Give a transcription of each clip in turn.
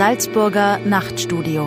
Salzburger Nachtstudio.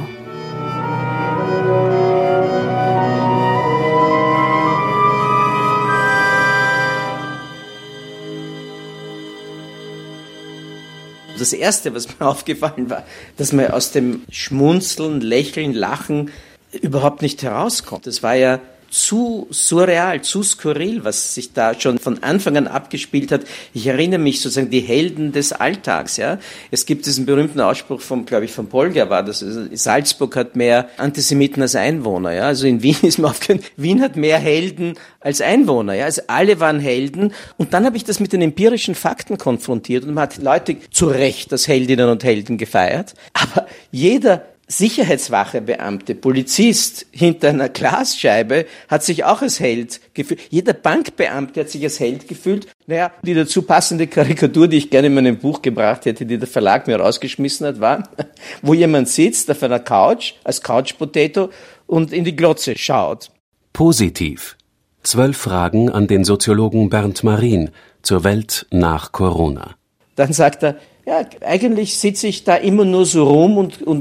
Das Erste, was mir aufgefallen war, dass man aus dem Schmunzeln, Lächeln, Lachen überhaupt nicht herauskommt. Das war ja zu surreal, zu skurril, was sich da schon von Anfang an abgespielt hat. Ich erinnere mich sozusagen die Helden des Alltags, ja. Es gibt diesen berühmten Ausspruch von Polger war das, also Salzburg hat mehr Antisemiten als Einwohner, ja. Also in Wien ist mir aufgefallen, Wien hat mehr Helden als Einwohner, ja. Also alle waren Helden. Und dann habe ich das mit den empirischen Fakten konfrontiert und man hat Leute zu Recht als Heldinnen und Helden gefeiert. Aber jeder Sicherheitswachebeamte, Polizist hinter einer Glasscheibe hat sich auch als Held gefühlt. Jeder Bankbeamte hat sich als Held gefühlt. Naja, die dazu passende Karikatur, die ich gerne in meinem Buch gebracht hätte, die der Verlag mir rausgeschmissen hat, war, wo jemand sitzt auf einer Couch, als Couch-Potato und in die Glotze schaut. Positiv. 12 Fragen an den Soziologen Bernd Marin zur Welt nach Corona. Dann sagt er, ja, eigentlich sitze ich da immer nur so rum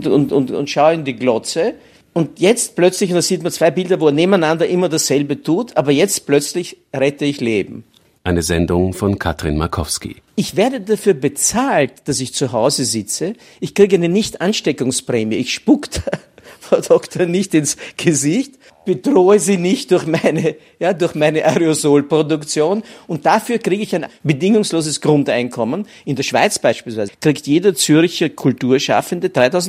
und schaue in die Glotze. Und jetzt plötzlich, und da sieht man 2 Bilder, wo er nebeneinander immer dasselbe tut, aber jetzt plötzlich rette ich Leben. Eine Sendung von Katrin Markowski. Ich werde dafür bezahlt, dass ich zu Hause sitze. Ich kriege eine Nicht-Ansteckungsprämie. Ich spuck da Frau Doktor nicht ins Gesicht, bedrohe sie nicht durch meine Aerosolproduktion und dafür kriege ich ein bedingungsloses Grundeinkommen. In der Schweiz beispielsweise kriegt jeder Zürcher Kulturschaffende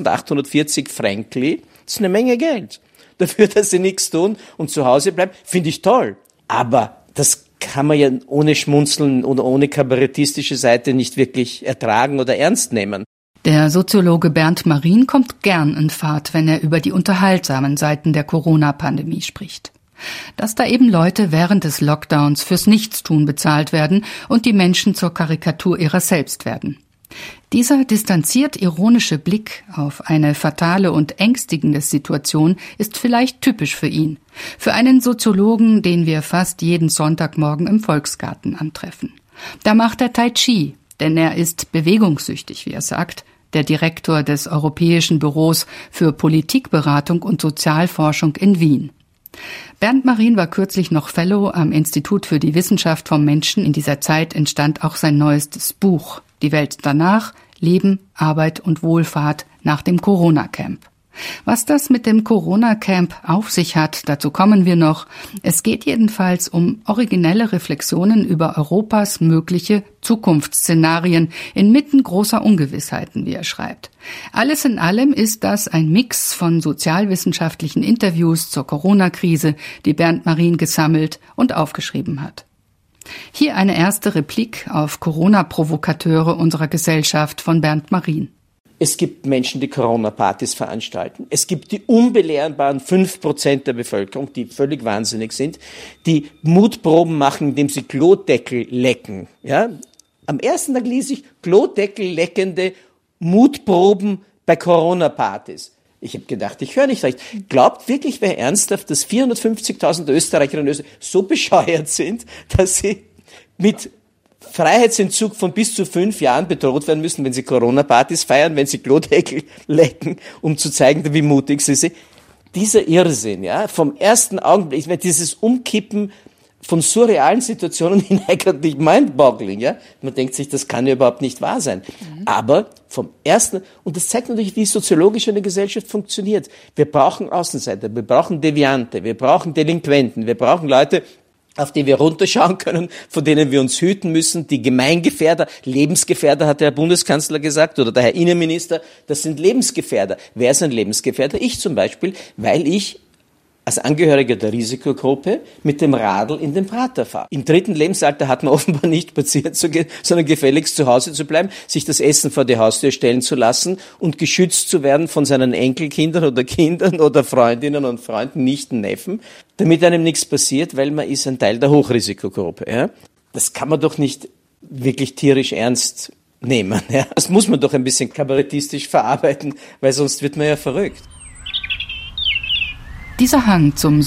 3.840 Frankli. Das ist eine Menge Geld. Dafür, dass sie nichts tun und zu Hause bleiben, finde ich toll. Aber das kann man ja ohne Schmunzeln oder ohne kabarettistische Seite nicht wirklich ertragen oder ernst nehmen. Der Soziologe Bernd Marin kommt gern in Fahrt, wenn er über die unterhaltsamen Seiten der Corona-Pandemie spricht. Dass da eben Leute während des Lockdowns fürs Nichtstun bezahlt werden und die Menschen zur Karikatur ihrer selbst werden. Dieser distanziert ironische Blick auf eine fatale und ängstigende Situation ist vielleicht typisch für ihn, für einen Soziologen, den wir fast jeden Sonntagmorgen im Volksgarten antreffen. Da macht er Tai Chi, denn er ist bewegungssüchtig, wie er sagt, der Direktor des Europäischen Büros für Politikberatung und Sozialforschung in Wien. Bernd Marin war kürzlich noch Fellow am Institut für die Wissenschaft vom Menschen. In dieser Zeit entstand auch sein neuestes Buch, Die Welt danach, Leben, Arbeit und Wohlfahrt nach dem Corona-Camp. Was das mit dem Corona-Camp auf sich hat, dazu kommen wir noch. Es geht jedenfalls um originelle Reflexionen über Europas mögliche Zukunftsszenarien inmitten großer Ungewissheiten, wie er schreibt. Alles in allem ist das ein Mix von sozialwissenschaftlichen Interviews zur Corona-Krise, die Bernd Marin gesammelt und aufgeschrieben hat. Hier eine erste Replik auf Corona-Provokateure unserer Gesellschaft von Bernd Marin. Es gibt Menschen, die Corona-Partys veranstalten. Es gibt die unbelehrbaren 5% der Bevölkerung, die völlig wahnsinnig sind, die Mutproben machen, indem sie Klodeckel lecken. Ja? Am ersten Tag ließ ich Klodeckel leckende Mutproben bei Corona-Partys. Ich habe gedacht, ich höre nicht recht. Glaubt wirklich wer ernsthaft, dass 450.000 Österreicherinnen und Österreicher so bescheuert sind, dass sie mit Freiheitsentzug von bis zu 5 Jahren bedroht werden müssen, wenn sie Corona-Partys feiern, wenn sie Klodeckel lecken, um zu zeigen, wie mutig sie sind. Dieser Irrsinn, ja, vom ersten Augenblick, ich meine, dieses Umkippen von surrealen Situationen in eigentlich mind-boggling, ja. Man denkt sich, das kann ja überhaupt nicht wahr sein. Aber vom ersten, und das zeigt natürlich, wie soziologisch eine Gesellschaft funktioniert. Wir brauchen Außenseiter, wir brauchen Deviante, wir brauchen Delinquenten, wir brauchen Leute, auf die wir runterschauen können, von denen wir uns hüten müssen, die Gemeingefährder, Lebensgefährder, hat der Herr Bundeskanzler gesagt, oder der Herr Innenminister, das sind Lebensgefährder. Wer ist ein Lebensgefährder? Ich zum Beispiel, weil ich als Angehöriger der Risikogruppe mit dem Radl in den Prater fahre. Im 3. Lebensalter hat man offenbar nicht spazieren zu gehen, sondern gefälligst zu Hause zu bleiben, sich das Essen vor die Haustür stellen zu lassen und geschützt zu werden von seinen Enkelkindern oder Kindern oder Freundinnen und Freunden, Nichten, Neffen, damit einem nichts passiert, weil man ist ein Teil der Hochrisikogruppe. Ja? Das kann man doch nicht wirklich tierisch ernst nehmen. Ja? Das muss man doch ein bisschen kabarettistisch verarbeiten, weil sonst wird man ja verrückt. Dieser Hang zum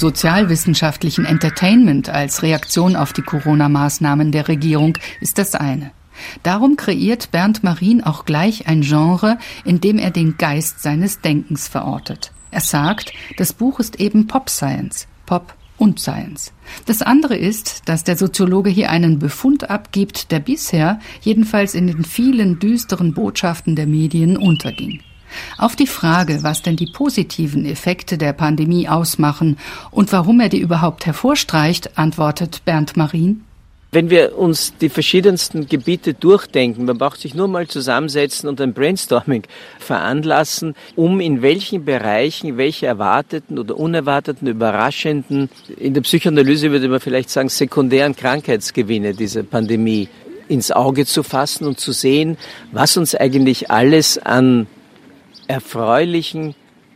sozialwissenschaftlichen Entertainment als Reaktion auf die Corona-Maßnahmen der Regierung ist das eine. Darum kreiert Bernd Marin auch gleich ein Genre, in dem er den Geist seines Denkens verortet. Er sagt, das Buch ist eben Pop-Science, Pop und Science. Das andere ist, dass der Soziologe hier einen Befund abgibt, der bisher, jedenfalls in den vielen düsteren Botschaften der Medien, unterging. Auf die Frage, was denn die positiven Effekte der Pandemie ausmachen und warum er die überhaupt hervorstreicht, antwortet Bernd Marin: Wenn wir uns die verschiedensten Gebiete durchdenken, man braucht sich nur mal zusammensetzen und ein Brainstorming veranlassen, um in welchen Bereichen welche erwarteten oder unerwarteten, überraschenden, in der Psychoanalyse würde man vielleicht sagen, sekundären Krankheitsgewinne dieser Pandemie ins Auge zu fassen und zu sehen, was uns eigentlich alles an erfreulichen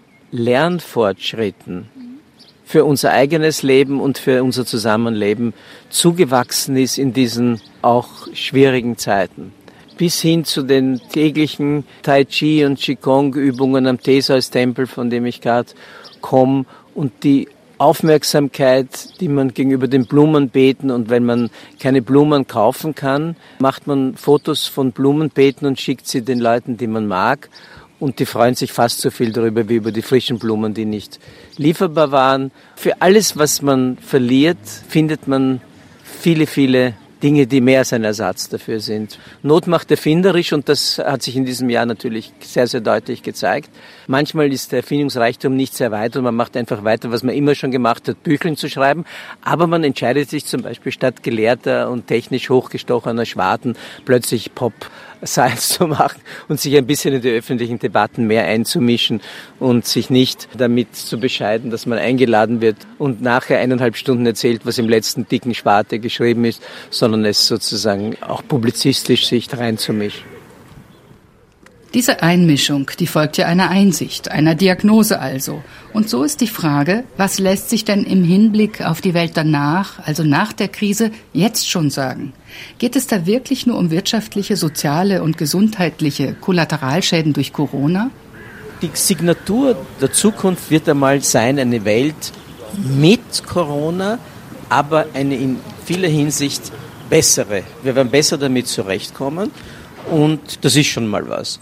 Lernfortschritten für unser eigenes Leben und für unser Zusammenleben zugewachsen ist in diesen auch schwierigen Zeiten. Bis hin zu den täglichen Tai Chi und Qigong-Übungen am Theseus-Tempel, von dem ich gerade komme, und die Aufmerksamkeit, die man gegenüber den Blumenbeeten, und wenn man keine Blumen kaufen kann, macht man Fotos von Blumenbeeten und schickt sie den Leuten, die man mag. Und die freuen sich fast so viel darüber wie über die frischen Blumen, die nicht lieferbar waren. Für alles, was man verliert, findet man viele, viele Dinge, die mehr als ein Ersatz dafür sind. Not macht erfinderisch, und das hat sich in diesem Jahr natürlich sehr, sehr deutlich gezeigt. Manchmal ist der Erfindungsreichtum nicht sehr weit und man macht einfach weiter, was man immer schon gemacht hat, Bücheln zu schreiben. Aber man entscheidet sich zum Beispiel statt gelehrter und technisch hochgestochener Schwaden plötzlich Pop-Science zu machen und sich ein bisschen in die öffentlichen Debatten mehr einzumischen und sich nicht damit zu bescheiden, dass man eingeladen wird und nachher 1,5 Stunden erzählt, was im letzten dicken Schwarte geschrieben ist, sondern es sozusagen auch publizistisch sich reinzumischen. Diese Einmischung, die folgt ja einer Einsicht, einer Diagnose also. Und so ist die Frage, was lässt sich denn im Hinblick auf die Welt danach, also nach der Krise, jetzt schon sagen? Geht es da wirklich nur um wirtschaftliche, soziale und gesundheitliche Kollateralschäden durch Corona? Die Signatur der Zukunft wird einmal sein, eine Welt mit Corona, aber eine in vieler Hinsicht bessere. Wir werden besser damit zurechtkommen, und das ist schon mal was.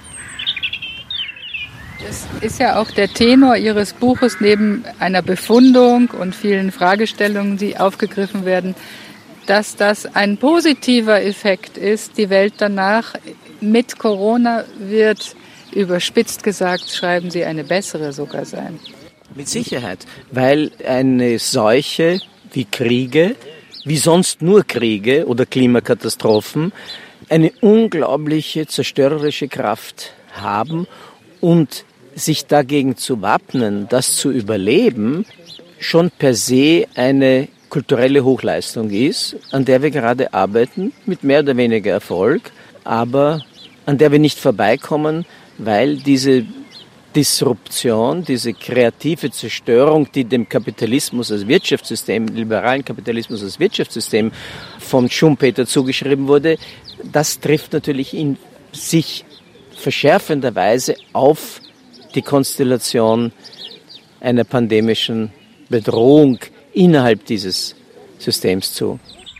Das ist ja auch der Tenor Ihres Buches, neben einer Befundung und vielen Fragestellungen, die aufgegriffen werden, dass das ein positiver Effekt ist. Die Welt danach mit Corona wird, überspitzt gesagt, schreiben Sie, eine bessere sogar sein. Mit Sicherheit, weil eine Seuche wie Kriege, wie sonst nur Kriege oder Klimakatastrophen, eine unglaubliche zerstörerische Kraft haben, und sich dagegen zu wappnen, das zu überleben, schon per se eine kulturelle Hochleistung ist, an der wir gerade arbeiten, mit mehr oder weniger Erfolg, aber an der wir nicht vorbeikommen, weil diese Disruption, diese kreative Zerstörung, die dem Kapitalismus als Wirtschaftssystem, liberalen Kapitalismus als Wirtschaftssystem von Schumpeter zugeschrieben wurde, das trifft natürlich in sich verschärfender Weise auf die Konstellation einer pandemischen Bedrohung innerhalb dieses Systems zu.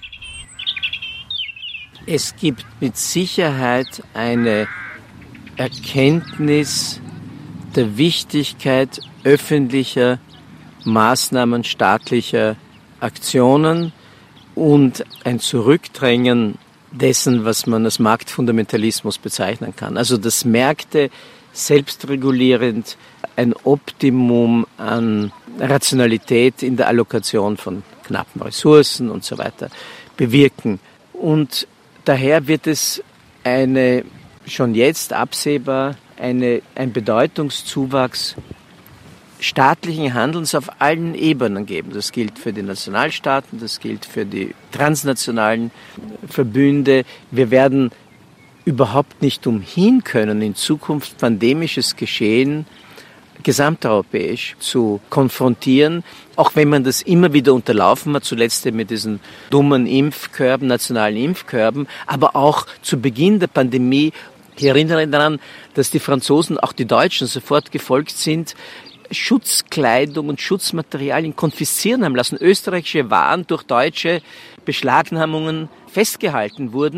Es gibt mit Sicherheit eine Erkenntnis der Wichtigkeit öffentlicher Maßnahmen, staatlicher Aktionen und ein Zurückdrängen dessen, was man als Marktfundamentalismus bezeichnen kann. Also dass Märkte selbstregulierend ein Optimum an Rationalität in der Allokation von knappen Ressourcen und so weiter bewirken. Und daher wird es schon jetzt absehbar ein Bedeutungszuwachs staatlichen Handelns auf allen Ebenen geben. Das gilt für die Nationalstaaten, das gilt für die transnationalen Verbünde. Wir werden überhaupt nicht umhin können, in Zukunft pandemisches Geschehen gesamteuropäisch zu konfrontieren, auch wenn man das immer wieder unterlaufen hat, zuletzt mit diesen dummen Impfkörben, nationalen Impfkörben, aber auch zu Beginn der Pandemie. Ich erinnere daran, dass die Franzosen, auch die Deutschen, sofort gefolgt sind, Schutzkleidung und Schutzmaterialien konfiszieren haben lassen. Österreichische Waren durch deutsche Beschlagnahmungen festgehalten wurden,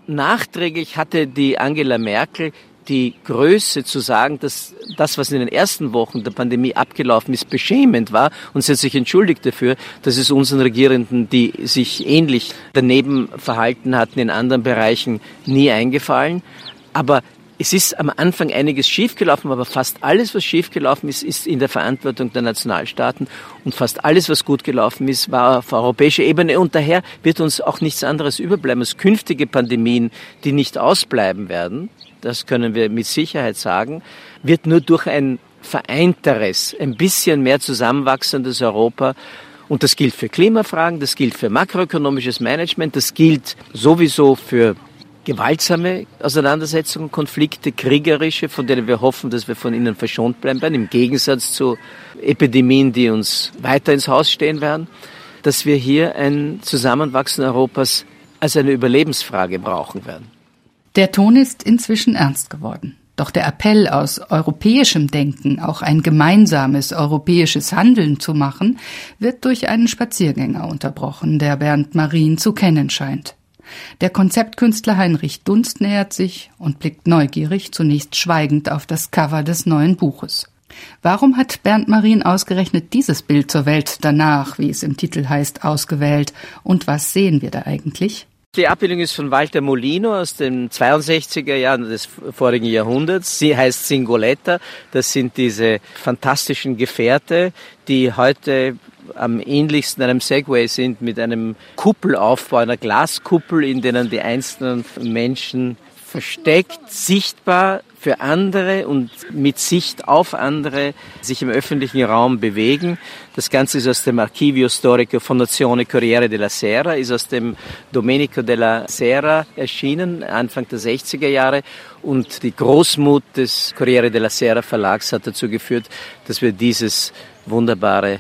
nachträglich hatte die Angela Merkel die Größe zu sagen, dass das, was in den ersten Wochen der Pandemie abgelaufen ist, beschämend war, und sie hat sich entschuldigt dafür, dass es unseren Regierenden, die sich ähnlich daneben verhalten hatten in anderen Bereichen, nie eingefallen. Aber es ist am Anfang einiges schiefgelaufen, aber fast alles, was schiefgelaufen ist, ist in der Verantwortung der Nationalstaaten, und fast alles, was gut gelaufen ist, war auf europäischer Ebene, und daher wird uns auch nichts anderes überbleiben als künftige Pandemien, die nicht ausbleiben werden. Das können wir mit Sicherheit sagen, wird nur durch ein vereinteres, ein bisschen mehr zusammenwachsendes Europa, und das gilt für Klimafragen, das gilt für makroökonomisches Management, das gilt sowieso für gewaltsame Auseinandersetzungen, Konflikte, kriegerische, von denen wir hoffen, dass wir von ihnen verschont bleiben werden, im Gegensatz zu Epidemien, die uns weiter ins Haus stehen werden, dass wir hier ein Zusammenwachsen Europas als eine Überlebensfrage brauchen werden. Der Ton ist inzwischen ernst geworden. Doch der Appell, aus europäischem Denken auch ein gemeinsames europäisches Handeln zu machen, wird durch einen Spaziergänger unterbrochen, der Bernd Marien zu kennen scheint. Der Konzeptkünstler Heinrich Dunst nähert sich und blickt neugierig, zunächst schweigend, auf das Cover des neuen Buches. Warum hat Bernd Marien ausgerechnet dieses Bild zur Welt danach, wie es im Titel heißt, ausgewählt? Und was sehen wir da eigentlich? Die Abbildung ist von Walter Molino aus den 62er Jahren des vorigen Jahrhunderts. Sie heißt Singoletta. Das sind diese fantastischen Gefährte, die heute am ähnlichsten einem Segway sind, mit einem Kuppelaufbau, einer Glaskuppel, in denen die einzelnen Menschen versteckt, sichtbar für andere und mit Sicht auf andere sich im öffentlichen Raum bewegen. Das Ganze ist aus dem Archivio Storico Fondazione Corriere della Sera, ist aus dem Domenico della Sera erschienen, Anfang der 60er Jahre. Und die Großmut des Corriere della Sera Verlags hat dazu geführt, dass wir dieses wunderbare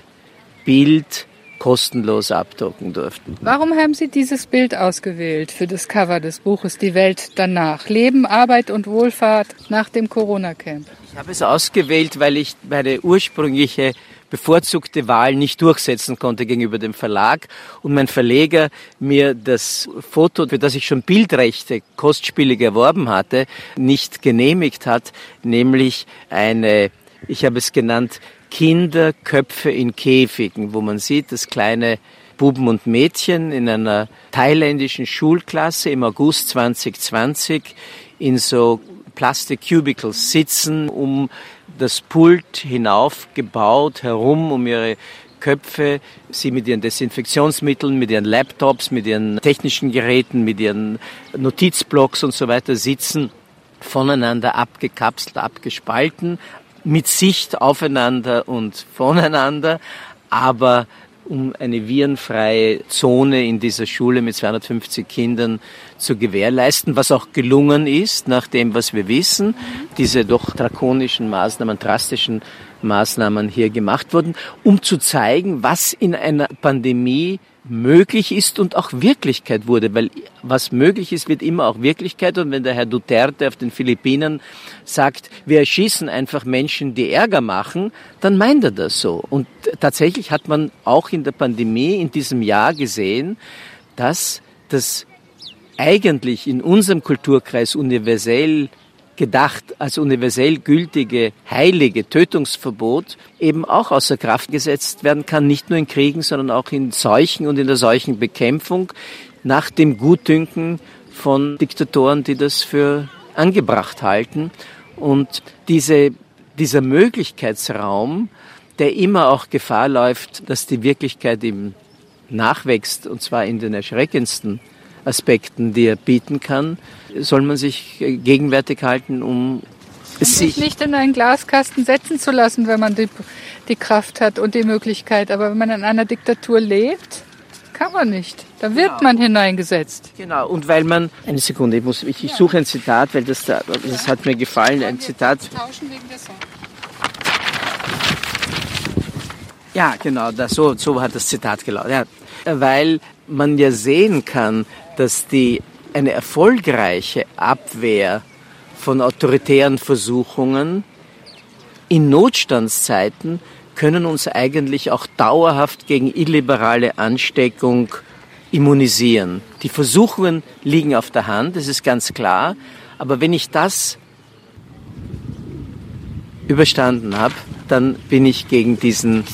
Bild kostenlos abdrucken durften. Warum haben Sie dieses Bild ausgewählt für das Cover des Buches Die Welt danach? Leben, Arbeit und Wohlfahrt nach dem Corona-Camp. Ich habe es ausgewählt, weil ich meine ursprüngliche bevorzugte Wahl nicht durchsetzen konnte gegenüber dem Verlag, und mein Verleger mir das Foto, für das ich schon Bildrechte kostspielig erworben hatte, nicht genehmigt hat, nämlich eine, ich habe es genannt, Kinderköpfe in Käfigen, wo man sieht, dass kleine Buben und Mädchen in einer thailändischen Schulklasse im August 2020 in so Plastik-Cubicles sitzen, um das Pult hinaufgebaut, herum um ihre Köpfe, sie mit ihren Desinfektionsmitteln, mit ihren Laptops, mit ihren technischen Geräten, mit ihren Notizblocks und so weiter sitzen, voneinander abgekapselt, abgespalten, mit Sicht aufeinander und voneinander, aber um eine virenfreie Zone in dieser Schule mit 250 Kindern zu gewährleisten, was auch gelungen ist, nach dem, was wir wissen. Diese doch drakonischen Maßnahmen, drastischen Maßnahmen hier gemacht wurden, um zu zeigen, was in einer Pandemie möglich ist und auch Wirklichkeit wurde, weil was möglich ist, wird immer auch Wirklichkeit. Und wenn der Herr Duterte auf den Philippinen sagt, wir erschießen einfach Menschen, die Ärger machen, dann meint er das so. Und tatsächlich hat man auch in der Pandemie in diesem Jahr gesehen, dass das eigentlich in unserem Kulturkreis universell gedacht als universell gültige, heilige Tötungsverbot eben auch außer Kraft gesetzt werden kann, nicht nur in Kriegen, sondern auch in Seuchen und in der Seuchenbekämpfung, nach dem Gutdünken von Diktatoren, die das für angebracht halten. Und dieser Möglichkeitsraum, der immer auch Gefahr läuft, dass die Wirklichkeit ihm nachwächst, und zwar in den erschreckendsten Aspekten, die er bieten kann, soll man sich gegenwärtig halten, um sich nicht in einen Glaskasten setzen zu lassen, wenn man die Kraft hat und die Möglichkeit. Aber wenn man in einer Diktatur lebt, kann man nicht. Da wird man hineingesetzt. Genau, und weil man... Eine Sekunde, ich suche ein Zitat, weil das hat mir gefallen, ein Zitat. Tauschen wegen der Sonne. Ja, genau, so hat das Zitat gelautet. Ja, weil man ja sehen kann, dass eine erfolgreiche Abwehr von autoritären Versuchungen in Notstandszeiten können uns eigentlich auch dauerhaft gegen illiberale Ansteckung immunisieren. Die Versuchungen liegen auf der Hand, das ist ganz klar. Aber wenn ich das überstanden habe, dann bin ich gegen diese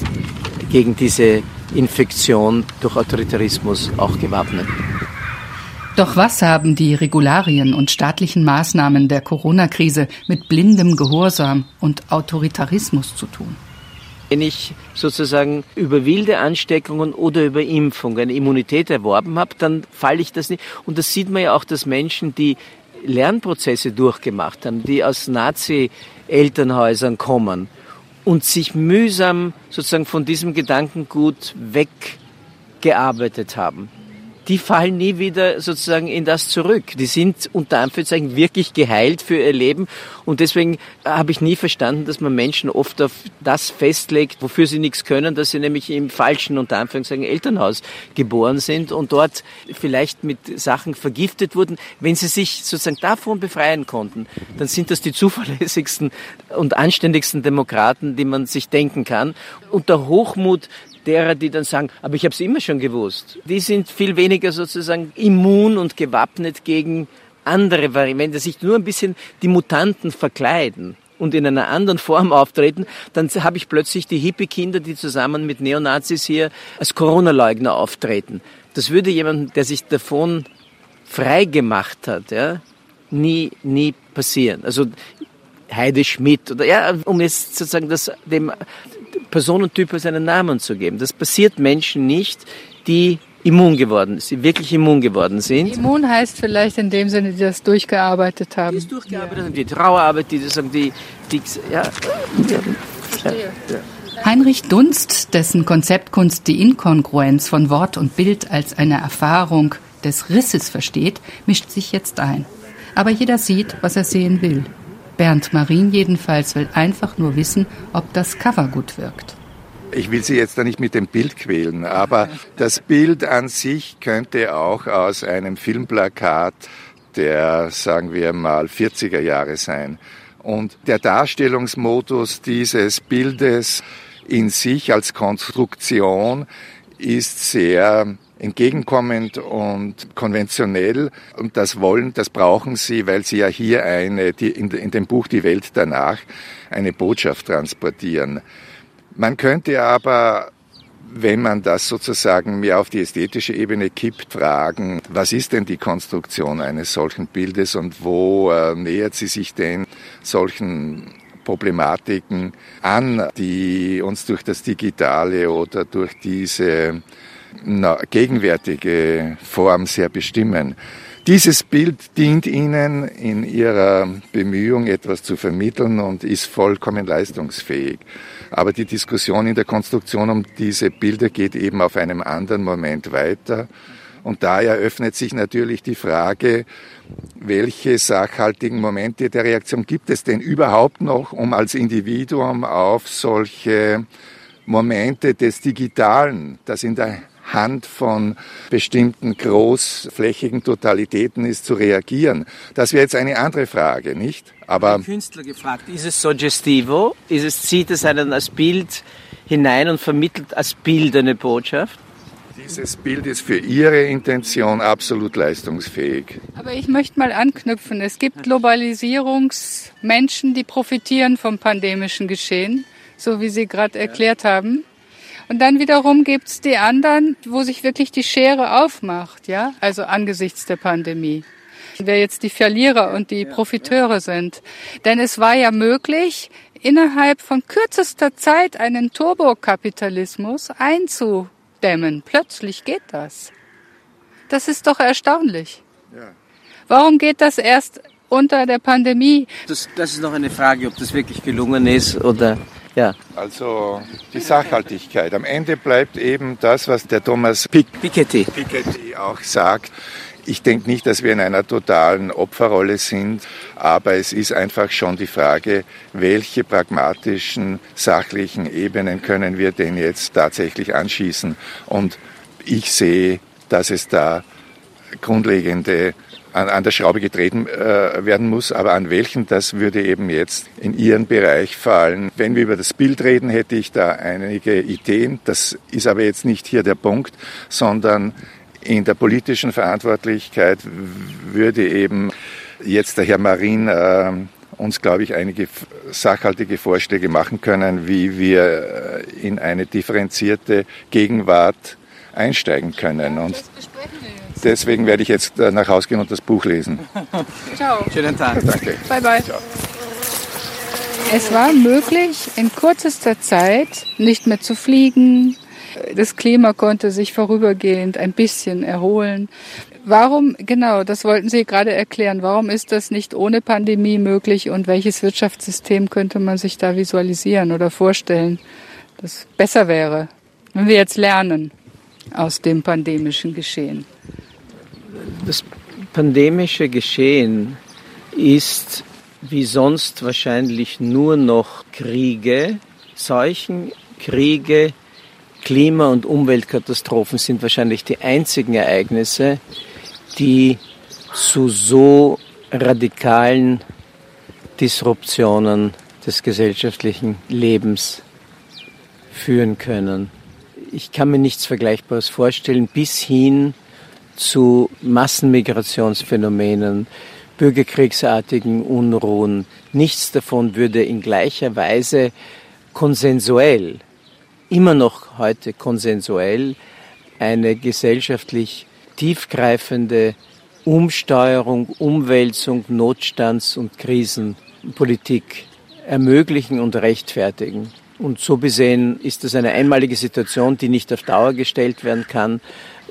Infektion durch Autoritarismus auch gewappnet. Doch was haben die Regularien und staatlichen Maßnahmen der Corona-Krise mit blindem Gehorsam und Autoritarismus zu tun? Wenn ich sozusagen über wilde Ansteckungen oder über Impfung eine Immunität erworben habe, dann falle ich das nicht. Und das sieht man ja auch, dass Menschen, die Lernprozesse durchgemacht haben, die aus Nazi-Elternhäusern kommen und sich mühsam sozusagen von diesem Gedankengut weggearbeitet haben, die fallen nie wieder sozusagen in das zurück. Die sind unter Anführungszeichen wirklich geheilt für ihr Leben. Und deswegen habe ich nie verstanden, dass man Menschen oft auf das festlegt, wofür sie nichts können, dass sie nämlich im falschen, unter Anführungszeichen, Elternhaus geboren sind und dort vielleicht mit Sachen vergiftet wurden. Wenn sie sich sozusagen davon befreien konnten, dann sind das die zuverlässigsten und anständigsten Demokraten, die man sich denken kann. Und der Hochmut derer, die dann sagen, aber ich habe es immer schon gewusst. Die sind viel weniger sozusagen immun und gewappnet gegen andere Varianten. Wenn sich nur ein bisschen die Mutanten verkleiden und in einer anderen Form auftreten, dann habe ich plötzlich die Hippie-Kinder, die zusammen mit Neonazis hier als Corona-Leugner auftreten. Das würde jemandem, der sich davon frei gemacht hat, ja, nie passieren. Also Heide Schmidt oder ja, um jetzt sozusagen dem Personentypus einen Namen zu geben. Das passiert Menschen nicht, die wirklich immun geworden sind. Immun heißt vielleicht in dem Sinne, die das durchgearbeitet haben. Die es durchgearbeitet haben, die Trauerarbeit, die sagen, Verstehe. Heinrich Dunst, dessen Konzeptkunst die Inkongruenz von Wort und Bild als eine Erfahrung des Risses versteht, mischt sich jetzt ein. Aber jeder sieht, was er sehen will. Bernd Marin jedenfalls will einfach nur wissen, ob das Cover gut wirkt. Ich will Sie jetzt da nicht mit dem Bild quälen, aber das Bild an sich könnte auch aus einem Filmplakat der, sagen wir mal, 40er Jahre sein. Und der Darstellungsmodus dieses Bildes in sich als Konstruktion ist sehr entgegenkommend und konventionell. Und das brauchen Sie, weil Sie ja hier in dem Buch Die Welt danach eine Botschaft transportieren. Man könnte aber, wenn man das sozusagen mehr auf die ästhetische Ebene kippt, fragen, was ist denn die Konstruktion eines solchen Bildes und wo nähert sie sich denn solchen Problematiken an, die uns durch das Digitale oder durch diese gegenwärtige Form sehr bestimmen. Dieses Bild dient Ihnen in Ihrer Bemühung, etwas zu vermitteln und ist vollkommen leistungsfähig. Aber die Diskussion in der Konstruktion um diese Bilder geht eben auf einem anderen Moment weiter. Und da eröffnet sich natürlich die Frage, welche sachhaltigen Momente der Reaktion gibt es denn überhaupt noch, um als Individuum auf solche Momente des Digitalen, das in der Hand von bestimmten großflächigen Totalitäten ist, zu reagieren. Das wäre jetzt eine andere Frage, nicht? Aber den Künstler gefragt, ist es suggestivo? Zieht es einen als Bild hinein und vermittelt als Bild eine Botschaft? Dieses Bild ist für Ihre Intention absolut leistungsfähig. Aber ich möchte mal anknüpfen. Es gibt Globalisierungsmenschen, die profitieren vom pandemischen Geschehen, so wie Sie gerade erklärt haben. Und dann wiederum gibt's die anderen, wo sich wirklich die Schere aufmacht, ja, also angesichts der Pandemie. Wer jetzt die Verlierer und die Profiteure sind. Denn es war ja möglich, innerhalb von kürzester Zeit einen Turbokapitalismus einzudämmen. Plötzlich geht das. Das ist doch erstaunlich. Warum geht das erst unter der Pandemie? Das ist noch eine Frage, ob das wirklich gelungen ist oder... Ja. Also die Sachhaltigkeit. Am Ende bleibt eben das, was der Thomas Piketty auch sagt. Ich denke nicht, dass wir in einer totalen Opferrolle sind, aber es ist einfach schon die Frage, welche pragmatischen, sachlichen Ebenen können wir denn jetzt tatsächlich anschießen. Und ich sehe, dass es da grundlegende an der Schraube getreten werden muss, aber an welchen, das würde eben jetzt in Ihren Bereich fallen. Wenn wir über das Bild reden, hätte ich da einige Ideen. Das ist aber jetzt nicht hier der Punkt, sondern In der politischen Verantwortlichkeit würde eben jetzt der Herr Marin uns, glaube ich, einige sachhaltige Vorschläge machen können, wie wir in eine differenzierte Gegenwart einsteigen können. Und deswegen werde ich jetzt nach Hause gehen und das Buch lesen. Ciao. Schönen Tag. Danke. Bye, bye. Ciao. Es war möglich, in kürzester Zeit nicht mehr zu fliegen. Das Klima konnte sich vorübergehend ein bisschen erholen. Warum, genau, das wollten Sie gerade erklären, warum ist das nicht ohne Pandemie möglich und welches Wirtschaftssystem könnte man sich da visualisieren oder vorstellen, das besser wäre, wenn wir jetzt lernen aus dem pandemischen Geschehen? Das pandemische Geschehen ist wie sonst wahrscheinlich nur noch Kriege, Seuchen, Kriege, Klima- und Umweltkatastrophen sind wahrscheinlich die einzigen Ereignisse, die zu so radikalen Disruptionen des gesellschaftlichen Lebens führen können. Ich kann mir nichts Vergleichbares vorstellen, bis hin zu Massenmigrationsphänomenen, bürgerkriegsartigen Unruhen. Nichts davon würde in gleicher Weise konsensuell, immer noch heute konsensuell, eine gesellschaftlich tiefgreifende Umsteuerung, Umwälzung, Notstands- und Krisenpolitik ermöglichen und rechtfertigen. Und so besehen ist das eine einmalige Situation, die nicht auf Dauer gestellt werden kann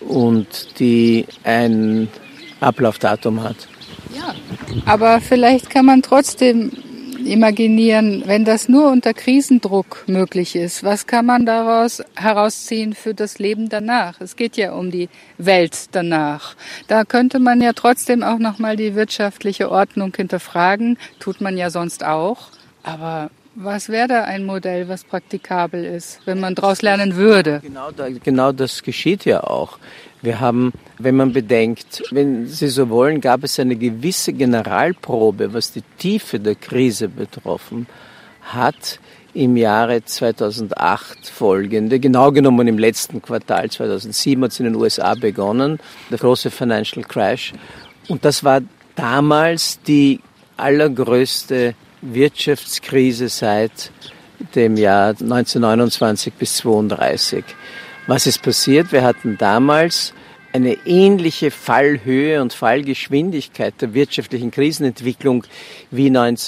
und die ein Ablaufdatum hat. Ja, aber vielleicht kann man trotzdem imaginieren, wenn das nur unter Krisendruck möglich ist, was kann man daraus herausziehen für das Leben danach? Es geht ja um die Welt danach. Da könnte man ja trotzdem auch nochmal die wirtschaftliche Ordnung hinterfragen, tut man ja sonst auch. Aber was wäre da ein Modell, was praktikabel ist, wenn man daraus lernen würde? Genau das geschieht ja auch. Wir haben, wenn man bedenkt, wenn Sie so wollen, gab es eine gewisse Generalprobe, was die Tiefe der Krise betroffen hat, im Jahre 2008 folgende. Genau genommen im letzten Quartal 2007 hat es in den USA begonnen, der große Financial Crash. Und das war damals die allergrößte Wirtschaftskrise seit dem Jahr 1929 bis 1932. Was ist passiert? Wir hatten damals eine ähnliche Fallhöhe und Fallgeschwindigkeit der wirtschaftlichen Krisenentwicklung wie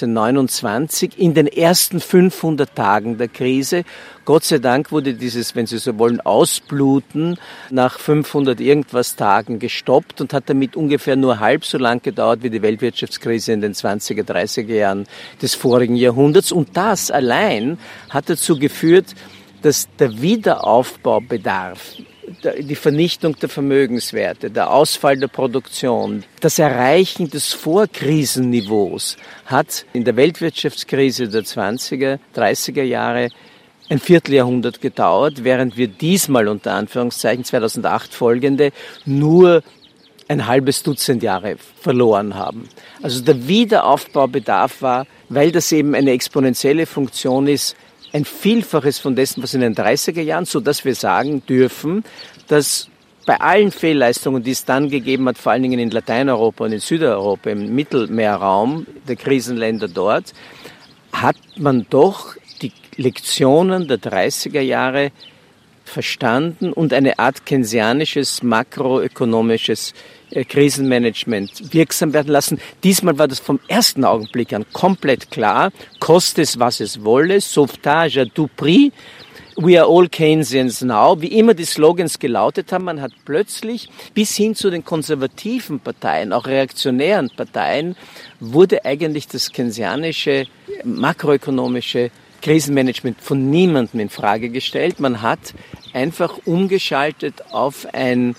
1929 in den ersten 500 Tagen der Krise. Gott sei Dank wurde dieses, wenn Sie so wollen, Ausbluten nach 500 irgendwas Tagen gestoppt und hat damit ungefähr nur halb so lang gedauert wie die Weltwirtschaftskrise in den 20er, 30er Jahren des vorigen Jahrhunderts. Und das allein hat dazu geführt, dass der Wiederaufbaubedarf, die Vernichtung der Vermögenswerte, der Ausfall der Produktion, das Erreichen des Vorkrisenniveaus hat in der Weltwirtschaftskrise der 20er, 30er Jahre ein Vierteljahrhundert gedauert, während wir diesmal unter Anführungszeichen 2008 folgende nur ein halbes Dutzend Jahre verloren haben. Also der Wiederaufbaubedarf war, weil das eben eine exponentielle Funktion ist, ein Vielfaches von dessen, was in den 30er Jahren, so dass wir sagen dürfen, dass bei allen Fehlleistungen, die es dann gegeben hat, vor allen Dingen in Lateineuropa und in Südeuropa, im Mittelmeerraum der Krisenländer dort, hat man doch die Lektionen der 30er Jahre verstanden und eine Art keynesianisches, makroökonomisches Krisenmanagement wirksam werden lassen. Diesmal war das vom ersten Augenblick an komplett klar. Koste es, was es wolle. Sauvetage à tout prix. We are all Keynesians now. Wie immer die Slogans gelautet haben, man hat plötzlich bis hin zu den konservativen Parteien, auch reaktionären Parteien, wurde eigentlich das keynesianische, makroökonomische Krisenmanagement von niemandem in Frage gestellt. Man hat einfach umgeschaltet auf ein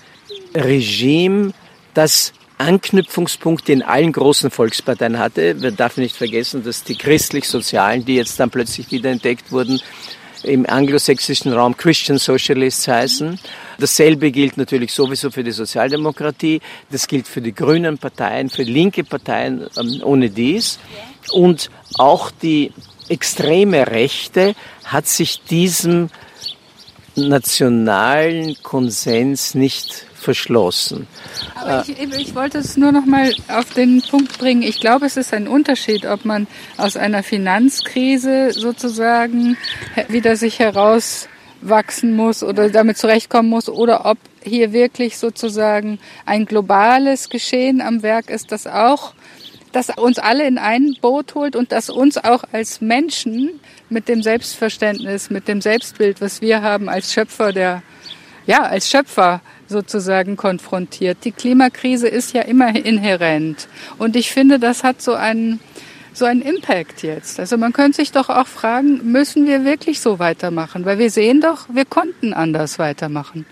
Regime, das Anknüpfungspunkte in allen großen Volksparteien hatte. Man darf nicht vergessen, dass die christlich-sozialen, die jetzt dann plötzlich wieder entdeckt wurden, im anglosächsischen Raum Christian Socialists heißen. Dasselbe gilt natürlich sowieso für die Sozialdemokratie. Das gilt für die grünen Parteien, für linke Parteien ohne dies. Und auch die extreme Rechte hat sich diesem nationalen Konsens nicht verschlossen. Aber ich wollte es nur noch mal auf den Punkt bringen. Ich glaube, es ist ein Unterschied, ob man aus einer Finanzkrise sozusagen wieder sich herauswachsen muss oder damit zurechtkommen muss oder ob hier wirklich sozusagen ein globales Geschehen am Werk ist, das uns alle in ein Boot holt und das uns auch als Menschen mit dem Selbstverständnis, mit dem Selbstbild, was wir haben als Schöpfer als Schöpfer sozusagen konfrontiert. Die Klimakrise ist ja immer inhärent. Und ich finde, das hat so einen Impact jetzt. Also man könnte sich doch auch fragen, müssen wir wirklich so weitermachen? Weil wir sehen doch, wir konnten anders weitermachen.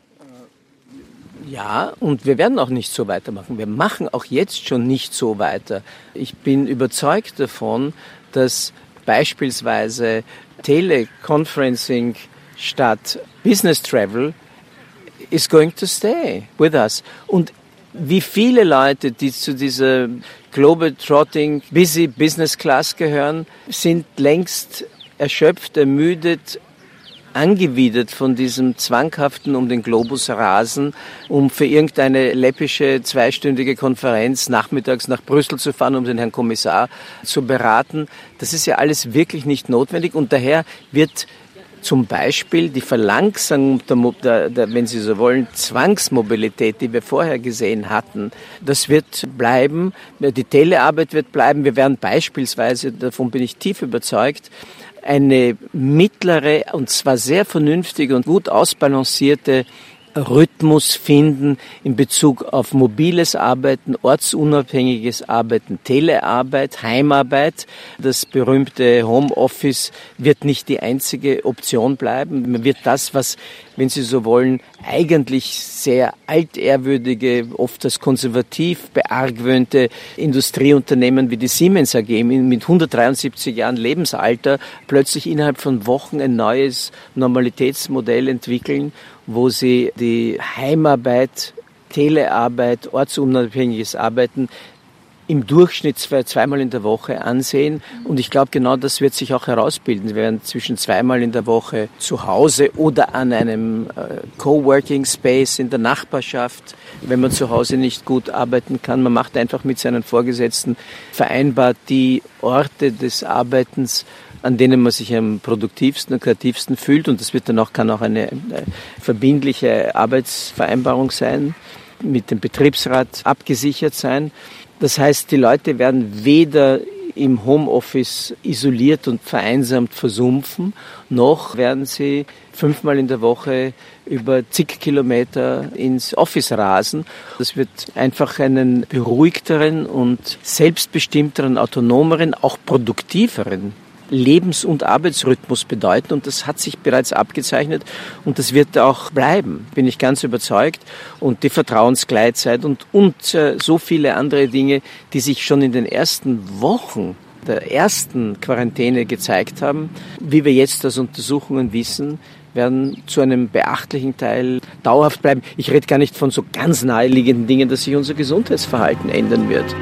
Ja, und wir werden auch nicht so weitermachen. Wir machen auch jetzt schon nicht so weiter. Ich bin überzeugt davon, dass beispielsweise Teleconferencing statt Business Travel is going to stay with us. Und wie viele Leute, die zu dieser Globetrotting Busy Business Class gehören, sind längst erschöpft, ermüdet, angewidert von diesem zwanghaften um den Globus rasen, um für irgendeine läppische zweistündige Konferenz nachmittags nach Brüssel zu fahren, um den Herrn Kommissar zu beraten. Das ist ja alles wirklich nicht notwendig und daher wird zum Beispiel die Verlangsamung der, wenn Sie so wollen, Zwangsmobilität, die wir vorher gesehen hatten, das wird bleiben. Die Telearbeit wird bleiben. Wir werden beispielsweise, davon bin ich tief überzeugt, eine mittlere und zwar sehr vernünftige und gut ausbalancierte Rhythmus finden in Bezug auf mobiles Arbeiten, ortsunabhängiges Arbeiten, Telearbeit, Heimarbeit. Das berühmte Homeoffice wird nicht die einzige Option bleiben. Man wird das, was, wenn Sie so wollen, eigentlich sehr altehrwürdige, oft als konservativ beargwöhnte Industrieunternehmen wie die Siemens AG mit 173 Jahren Lebensalter plötzlich innerhalb von Wochen ein neues Normalitätsmodell entwickeln, wo sie die Heimarbeit, Telearbeit, ortsunabhängiges Arbeiten im Durchschnitt zweimal in der Woche ansehen. Und ich glaube, genau das wird sich auch herausbilden. Wir werden zwischen zweimal in der Woche zu Hause oder an einem Coworking Space in der Nachbarschaft, wenn man zu Hause nicht gut arbeiten kann. Man macht einfach mit seinen Vorgesetzten vereinbart die Orte des Arbeitens, an denen man sich am produktivsten und kreativsten fühlt. Und das wird dann auch, kann auch eine verbindliche Arbeitsvereinbarung sein, mit dem Betriebsrat abgesichert sein. Das heißt, die Leute werden weder im Homeoffice isoliert und vereinsamt versumpfen, noch werden sie 5-mal in der Woche über zig Kilometer ins Office rasen. Das wird einfach einen beruhigteren und selbstbestimmteren, autonomeren, auch produktiveren Lebens- und Arbeitsrhythmus bedeuten und das hat sich bereits abgezeichnet und das wird auch bleiben, bin ich ganz überzeugt. Und die Vertrauensgleitzeit und so viele andere Dinge, die sich schon in den ersten Wochen der ersten Quarantäne gezeigt haben, wie wir jetzt aus Untersuchungen wissen, werden zu einem beachtlichen Teil dauerhaft bleiben. Ich rede gar nicht von so ganz naheliegenden Dingen, dass sich unser Gesundheitsverhalten ändern wird.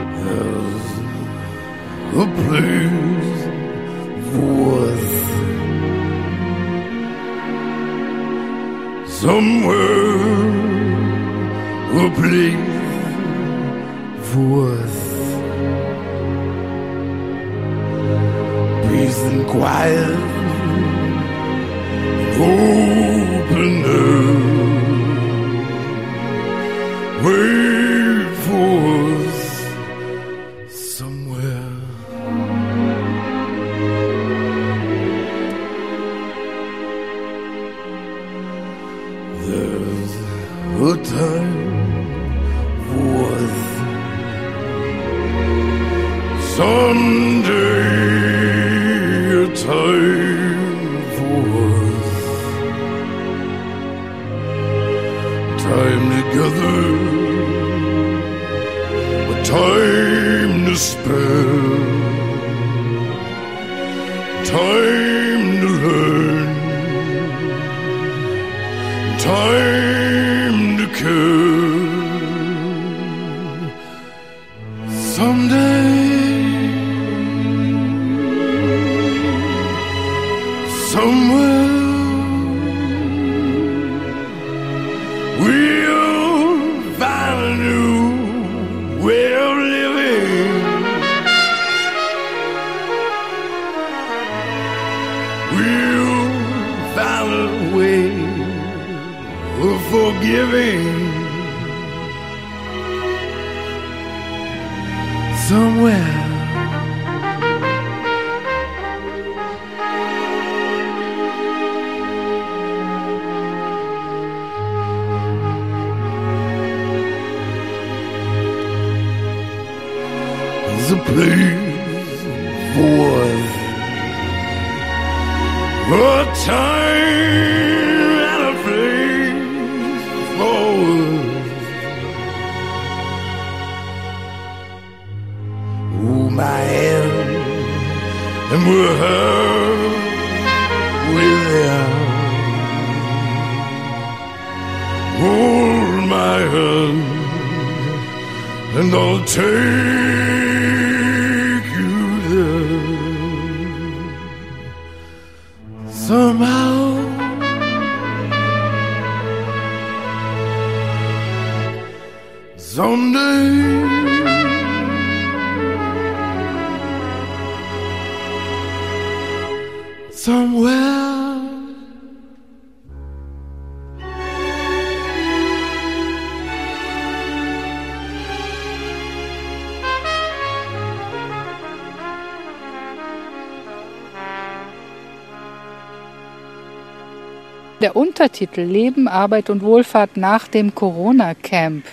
Somewhere a place worth peace and quiet, open air. Wait for us somewhere. A time was someday, a time was time together, a time to spare, time to learn, time to care. Someday, somewhere, you found a way of forgiving somewhere. There's a place for us, a time and a place for us. Hold my hand and we'll have without. Hold my hand and I'll take somehow. Someday somewhere. Der Untertitel Leben, Arbeit und Wohlfahrt nach dem Corona-Camp,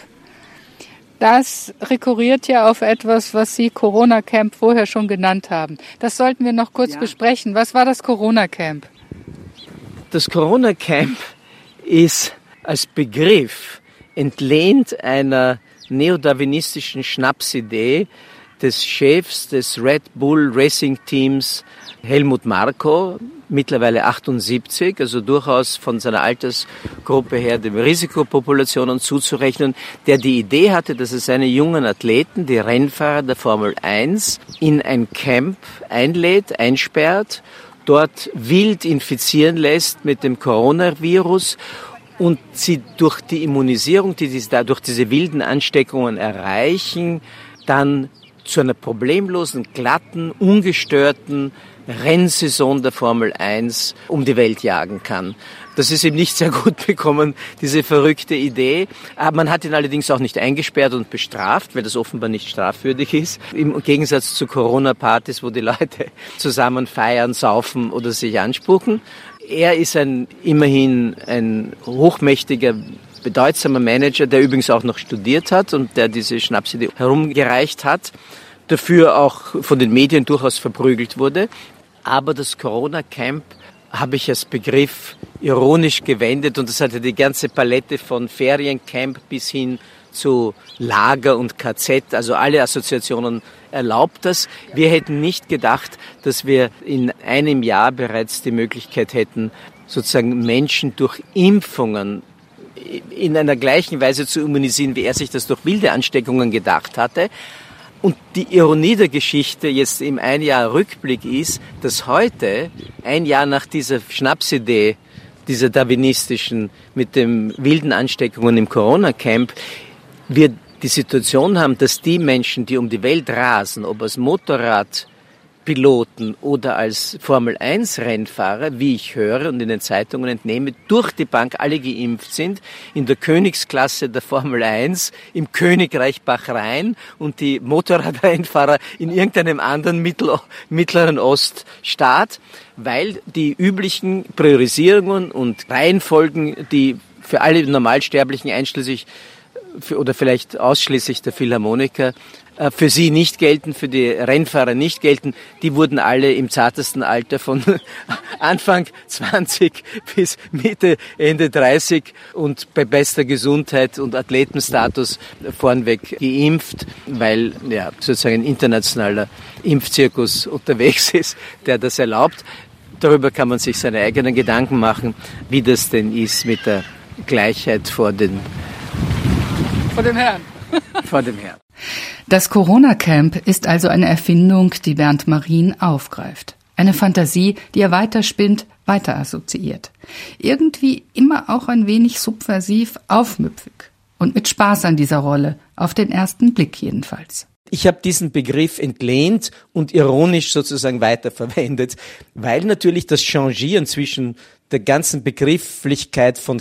das rekurriert ja auf etwas, was Sie Corona-Camp vorher schon genannt haben. Das sollten wir noch kurz besprechen. Was war das Corona-Camp? Das Corona-Camp ist als Begriff entlehnt einer neodarwinistischen Schnapsidee des Chefs des Red Bull Racing Teams Helmut Marko, mittlerweile 78, also durchaus von seiner Altersgruppe her den Risikopopulationen zuzurechnen, der die Idee hatte, dass er seine jungen Athleten, die Rennfahrer der Formel 1, in ein Camp einlädt, einsperrt, dort wild infizieren lässt mit dem Coronavirus und sie durch die Immunisierung, die sie dadurch diese wilden Ansteckungen erreichen, dann zu einer problemlosen, glatten, ungestörten Rennsaison der Formel 1 um die Welt jagen kann. Das ist ihm nicht sehr gut bekommen, diese verrückte Idee. Aber man hat ihn allerdings auch nicht eingesperrt und bestraft, weil das offenbar nicht strafwürdig ist. Im Gegensatz zu Corona-Partys, wo die Leute zusammen feiern, saufen oder sich anspucken. Er ist immerhin ein hochmächtiger, bedeutsamer Manager, der übrigens auch noch studiert hat und der diese Schnapsidee herumgereicht hat, dafür auch von den Medien durchaus verprügelt wurde. Aber das Corona-Camp habe ich als Begriff ironisch gewendet und das hatte die ganze Palette von Feriencamp bis hin zu Lager und KZ, also alle Assoziationen erlaubt das. Wir hätten nicht gedacht, dass wir in einem Jahr bereits die Möglichkeit hätten, sozusagen Menschen durch Impfungen in einer gleichen Weise zu immunisieren, wie er sich das durch wilde Ansteckungen gedacht hatte. Und die Ironie der Geschichte jetzt im ein Jahr Rückblick ist, dass heute, ein Jahr nach dieser Schnapsidee, dieser darwinistischen, mit den wilden Ansteckungen im Corona-Camp, wir die Situation haben, dass die Menschen, die um die Welt rasen, ob als Motorradpiloten oder als Formel-1-Rennfahrer, wie ich höre und in den Zeitungen entnehme, durch die Bank alle geimpft sind, in der Königsklasse der Formel 1, im Königreich Bahrain und die Motorradrennfahrer in irgendeinem anderen Mittleren Oststaat, weil die üblichen Priorisierungen und Reihenfolgen, die für alle Normalsterblichen einschließlich oder vielleicht ausschließlich der Philharmoniker für sie nicht gelten, für die Rennfahrer nicht gelten, die wurden alle im zartesten Alter von Anfang 20 bis Mitte, Ende 30 und bei bester Gesundheit und Athletenstatus vornweg geimpft, weil ja sozusagen ein internationaler Impfzirkus unterwegs ist, der das erlaubt. Darüber kann man sich seine eigenen Gedanken machen, wie das denn ist mit der Gleichheit vor dem Herrn. Vor dem Herrn. Das Corona-Camp ist also eine Erfindung, die Bernd Marin aufgreift. Eine Fantasie, die er weiterspinnt, weiter assoziiert. Irgendwie immer auch ein wenig subversiv, aufmüpfig. Und mit Spaß an dieser Rolle, auf den ersten Blick jedenfalls. Ich habe diesen Begriff entlehnt und ironisch sozusagen weiterverwendet, weil natürlich das Changieren zwischen der ganzen Begrifflichkeit von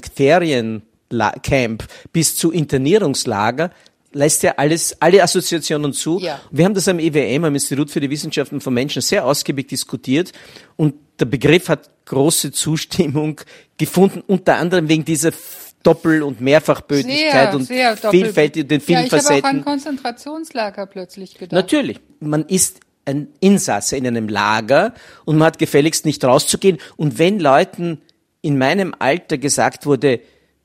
Feriencamp bis zu Internierungslager lässt ja alle Assoziationen zu. Ja. Wir haben das am IWM, am Institut für die Wissenschaften von Menschen, sehr ausgiebig diskutiert und der Begriff hat große Zustimmung gefunden, unter anderem wegen dieser Doppel- und Mehrfachbödigkeit und Vielfalt, den vielen Facetten. Ich habe auch an Konzentrationslager plötzlich gedacht. Natürlich. Man ist ein Insasse in einem Lager und man hat gefälligst nicht rauszugehen. Und wenn Leuten in meinem Alter gesagt wurde,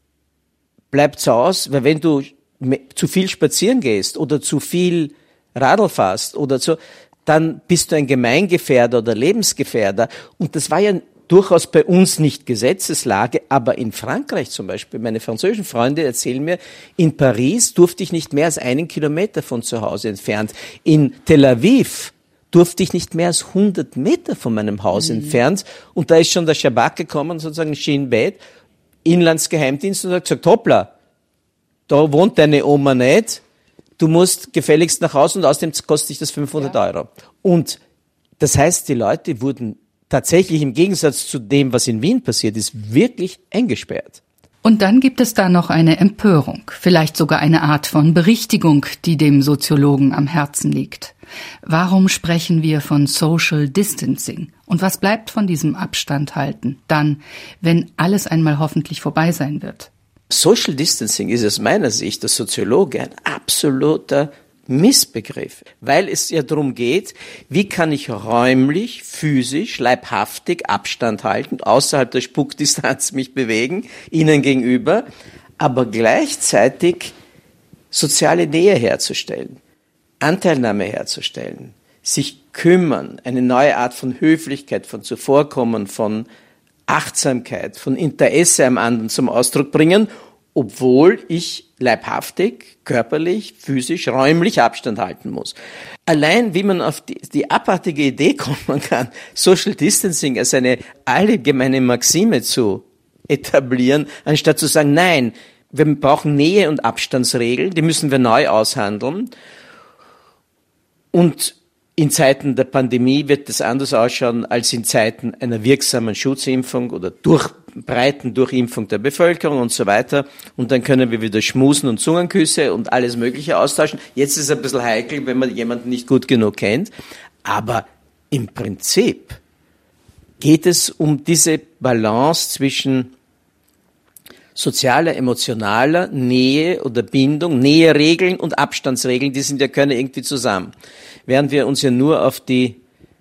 bleib zu Hause, weil wenn du zu viel spazieren gehst oder zu viel Radl fährst oder so, dann bist du ein Gemeingefährder oder Lebensgefährder. Und das war ja durchaus bei uns nicht Gesetzeslage, aber in Frankreich zum Beispiel, meine französischen Freunde erzählen mir, in Paris durfte ich nicht mehr als 1 Kilometer von zu Hause entfernt. In Tel Aviv durfte ich nicht mehr als 100 Meter von meinem Haus entfernt. Und da ist schon der Schabak gekommen, sozusagen Shin Bet, Inlandsgeheimdienst, und hat gesagt, hoppla, da wohnt deine Oma nicht, du musst gefälligst nach Hause und außerdem kostet dich das 500 Euro. Und das heißt, die Leute wurden tatsächlich im Gegensatz zu dem, was in Wien passiert ist, wirklich eingesperrt. Und dann gibt es da noch eine Empörung, vielleicht sogar eine Art von Berichtigung, die dem Soziologen am Herzen liegt. Warum sprechen wir von Social Distancing? Und was bleibt von diesem Abstand halten, dann, wenn alles einmal hoffentlich vorbei sein wird? Social Distancing ist aus meiner Sicht als Soziologe ein absoluter Missbegriff, weil es ja darum geht, wie kann ich räumlich, physisch, leibhaftig Abstand halten, außerhalb der Spuckdistanz mich bewegen, ihnen gegenüber, aber gleichzeitig soziale Nähe herzustellen, Anteilnahme herzustellen, sich kümmern, eine neue Art von Höflichkeit, von Zuvorkommen, von Achtsamkeit, von Interesse am anderen zum Ausdruck bringen, obwohl ich leibhaftig, körperlich, physisch, räumlich Abstand halten muss. Allein, wie man auf die abartige Idee kommen kann, Social Distancing als eine allgemeine Maxime zu etablieren, anstatt zu sagen, nein, wir brauchen Nähe- und Abstandsregeln, die müssen wir neu aushandeln. Und in Zeiten der Pandemie wird das anders ausschauen als in Zeiten einer wirksamen Schutzimpfung oder breiten Durchimpfung der Bevölkerung und so weiter. Und dann können wir wieder schmusen und Zungenküsse und alles Mögliche austauschen. Jetzt ist es ein bisschen heikel, wenn man jemanden nicht gut genug kennt. Aber im Prinzip geht es um diese Balance zwischen sozialer, emotionaler Nähe oder Bindung, Näheregeln und Abstandsregeln, die gehören irgendwie zusammen. Während wir uns ja nur auf den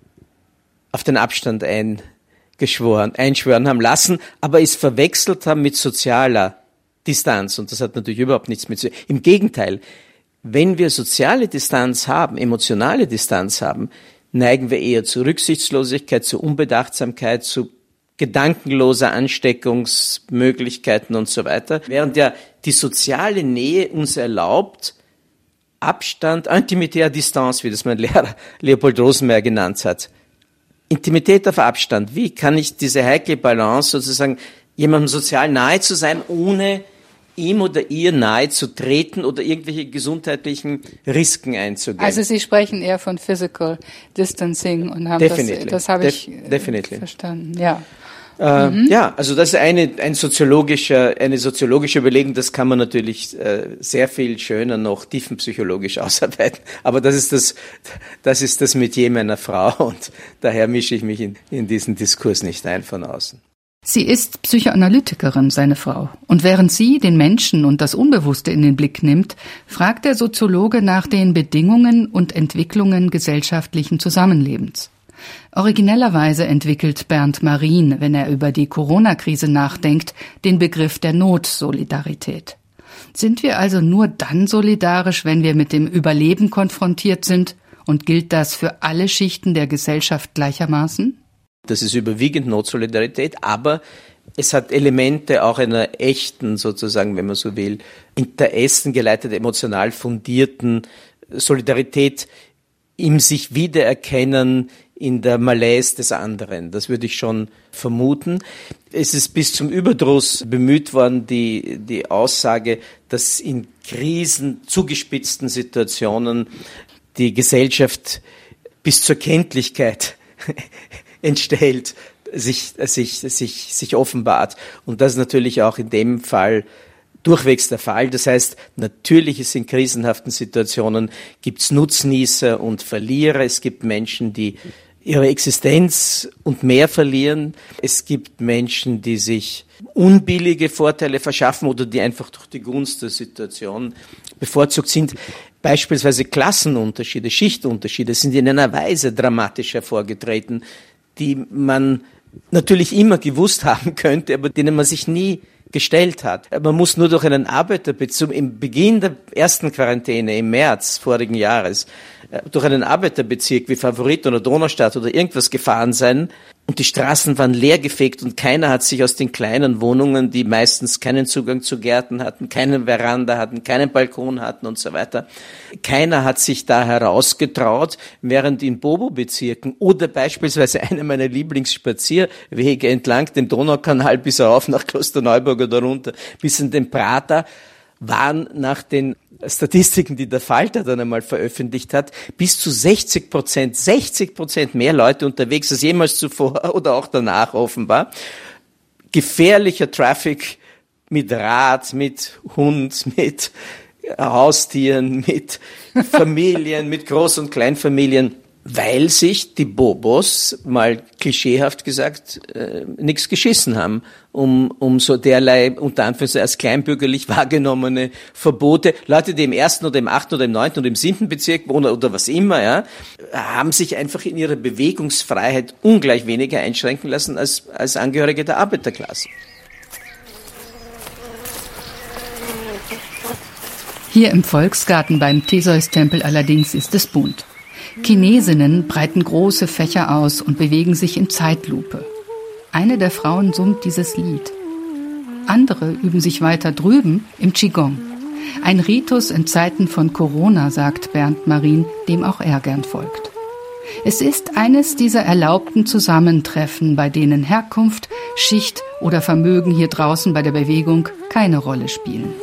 Abstand einschwören haben lassen, aber es verwechselt haben mit sozialer Distanz. Und das hat natürlich überhaupt nichts mit. Im Gegenteil, wenn wir soziale Distanz haben, emotionale Distanz haben, neigen wir eher zu Rücksichtslosigkeit, zu Unbedachtsamkeit, zu gedankenloser Ansteckungsmöglichkeiten und so weiter. Während ja die soziale Nähe uns erlaubt, Abstand, Intimité à distance, wie das mein Lehrer Leopold Rosenmeier genannt hat. Intimität auf Abstand. Wie kann ich diese heikle Balance sozusagen, jemandem sozial nahe zu sein, ohne ihm oder ihr nahe zu treten oder irgendwelche gesundheitlichen Risiken einzugehen? Also Sie sprechen eher von Physical Distancing und haben das habe ich verstanden, ja. Ja, also das ist eine soziologische Überlegung, das kann man natürlich sehr viel schöner noch tiefenpsychologisch ausarbeiten. Aber das ist das Metier meiner Frau und daher mische ich mich in diesen Diskurs nicht ein von außen. Sie ist Psychoanalytikerin, seine Frau. Und während sie den Menschen und das Unbewusste in den Blick nimmt, fragt der Soziologe nach den Bedingungen und Entwicklungen gesellschaftlichen Zusammenlebens. Originellerweise entwickelt Bernd Marien, wenn er über die Corona-Krise nachdenkt, den Begriff der Notsolidarität. Sind wir also nur dann solidarisch, wenn wir mit dem Überleben konfrontiert sind? Und gilt das für alle Schichten der Gesellschaft gleichermaßen? Das ist überwiegend Notsolidarität, aber es hat Elemente auch einer echten, sozusagen, wenn man so will, interessengeleiteten, emotional fundierten Solidarität im sich wiedererkennen in der Malaise des anderen. Das würde ich schon vermuten. Es ist bis zum Überdruss bemüht worden, die Aussage, dass in Krisen, zugespitzten Situationen die Gesellschaft bis zur Kenntlichkeit entstellt, sich offenbart. Und das ist natürlich auch in dem Fall durchwegs der Fall. Das heißt, natürlich ist in krisenhaften Situationen gibt's Nutznießer und Verlierer. Es gibt Menschen, die ihre Existenz und mehr verlieren. Es gibt Menschen, die sich unbillige Vorteile verschaffen oder die einfach durch die Gunst der Situation bevorzugt sind. Beispielsweise Klassenunterschiede, Schichtunterschiede sind in einer Weise dramatisch hervorgetreten, die man natürlich immer gewusst haben könnte, aber denen man sich nie gestellt hat. Man muss nur durch einen Arbeiterbezirk, im Beginn der ersten Quarantäne im März vorigen Jahres, durch einen Arbeiterbezirk wie Favorit oder Donaustadt oder irgendwas gefahren sein und die Straßen waren leergefegt und keiner hat sich aus den kleinen Wohnungen, die meistens keinen Zugang zu Gärten hatten, keine Veranda hatten, keinen Balkon hatten und so weiter, keiner hat sich da herausgetraut, während in Bobo-Bezirken oder beispielsweise einer meiner Lieblingsspazierwege entlang dem Donaukanal bis rauf nach Klosterneuburg oder runter bis in den Prater waren nach den Statistiken, die der Falter dann einmal veröffentlicht hat, bis zu 60% mehr Leute unterwegs als jemals zuvor oder auch danach offenbar. Gefährlicher Traffic mit Rad, mit Hund, mit Haustieren, mit Familien, mit Groß- und Kleinfamilien, weil sich die Bobos, mal klischeehaft gesagt, nichts geschissen haben, um so derlei, unter Anführungszeichen als kleinbürgerlich wahrgenommene Verbote. Leute, die im 1. oder im 8. oder im 9. oder im 7. Bezirk wohnen oder was immer, ja, haben sich einfach in ihrer Bewegungsfreiheit ungleich weniger einschränken lassen als Angehörige der Arbeiterklasse. Hier im Volksgarten beim Theseus-Tempel allerdings ist es bunt. Chinesinnen breiten große Fächer aus und bewegen sich in Zeitlupe. Eine der Frauen summt dieses Lied. Andere üben sich weiter drüben im Qigong. Ein Ritus in Zeiten von Corona, sagt Bernd Marin, dem auch er gern folgt. Es ist eines dieser erlaubten Zusammentreffen, bei denen Herkunft, Schicht oder Vermögen hier draußen bei der Bewegung keine Rolle spielen.